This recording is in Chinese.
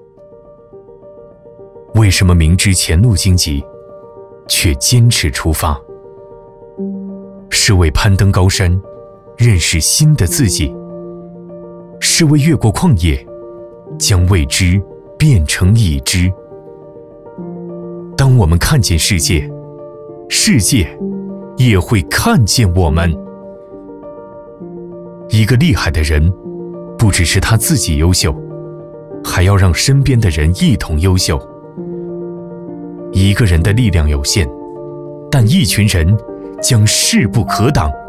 为什么明知前路荆棘，却坚持出发？是为攀登高山，认识新的自己；是为越过旷野，将未知变成已知。当我们看见世界，世界也会看见我们。一个厉害的人，不只是他自己优秀，还要让身边的人一同优秀。一个人的力量有限，但一群人将势不可挡。